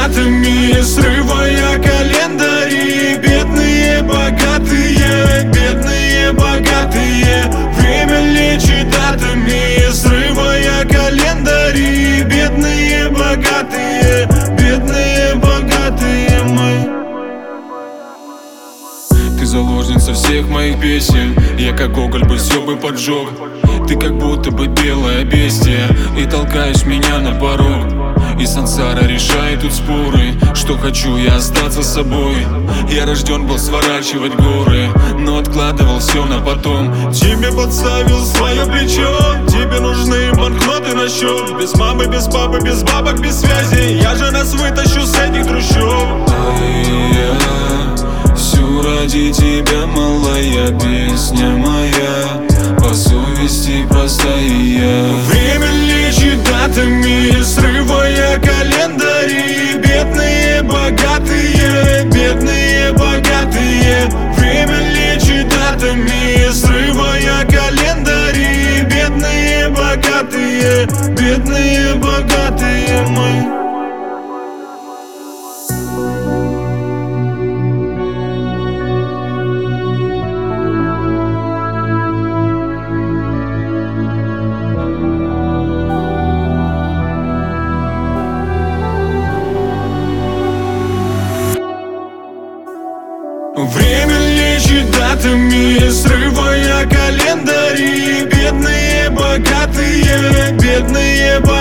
датами, срывая календари. Бедные богатые, бедные богатые. Время лечит датами, срывая календари. Бедные богатые, бедные богатые мы. Ты заложница всех моих песен, я как уголь бы все бы поджег. Ты как будто бы белое бестия, и толкаешь меня на порог. И сансара решает тут споры, что хочу я остаться собой. Я рожден был сворачивать горы, но откладывал все на потом. Тебе подставил свое плечо, тебе нужны банкноты на счет. Без мамы, без папы, без бабок, без связи, я же нас вытащу с этих трущоб. Всю ради тебя, малая, песня моя, по совести простая. Время лечит датами, срывая календари. Бедные богатые, бедные богатые. Время лечит датами, срывая календари. Бедные богатые, бедные богатые мы. Время лечит датами, срывая календари. Бедные богатые, бедные богатые.